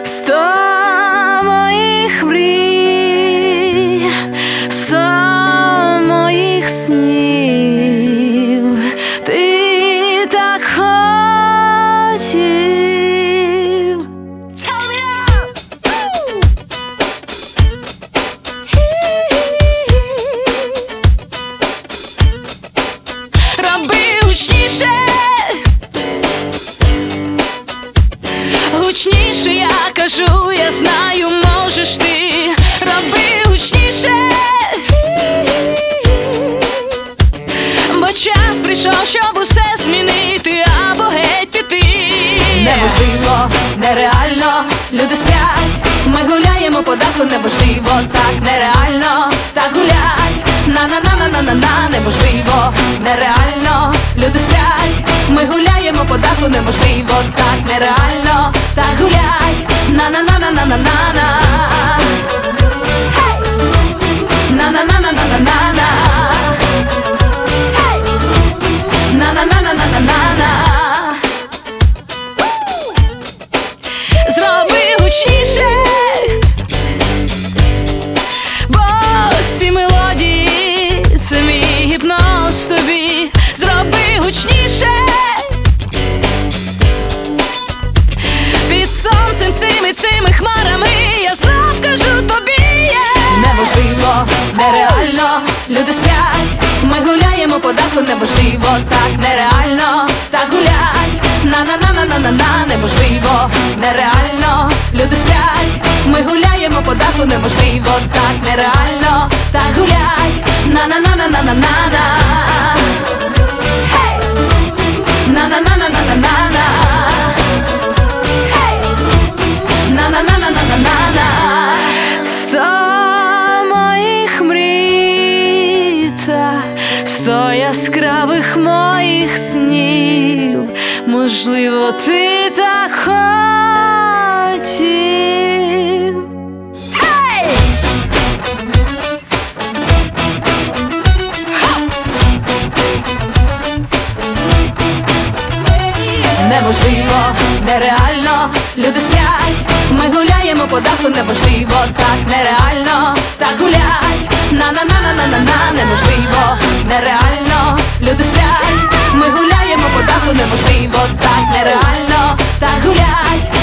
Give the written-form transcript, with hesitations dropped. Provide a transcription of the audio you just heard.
100 моїх мрій, 100 моїх снів, ти так хотів. Роби гучніше, гучніше, я кажу, я знаю, можеш ти. Роби гучніше, бо час прийшов, щоб усе змінити або геть піти. Неможливо, нереально, люди сплять, ми гуляємо по даху, неможливо, так нереально, так гулять, на-на-на-на-на-на, неможливо, нереально, люди сплять, ми гуляємо по даху, неможливо, так нереально, так гулять, на-на-на-на-на-на-на, на-на-на-на-на-на-на, на-на-на-на-на-на-на. Зроби гучніше, бо ці мелодії — це мій гіпноз тобі. Зроби гучніше, під сонцем цими хмарами я знов кажу тобі. Неможливо, нереально, люди сплять, ми гуляємо по даху, неможливо, так нереально, так гулять, на-на-на-на-на-на, неможливо, нереально, люди сплять, ми гуляємо по даху, неможливо, так нереально, так гулять, на-на-на-на-на-на-на, на-на-на-на-на-на-на, на-на-на-на-на-на-на. 100 моїх мрій та 100 яскравих моїх снів, можливо, ти так хотів. Неможливо, нереально, люди сплять, ми гуляємо по даху, неможливо, так нереально, так гулять, на-на-на-на-на-на, неможливо, нереально, люди сплять, ми гуляємо по даху, неможливо, так нереально, так гулять,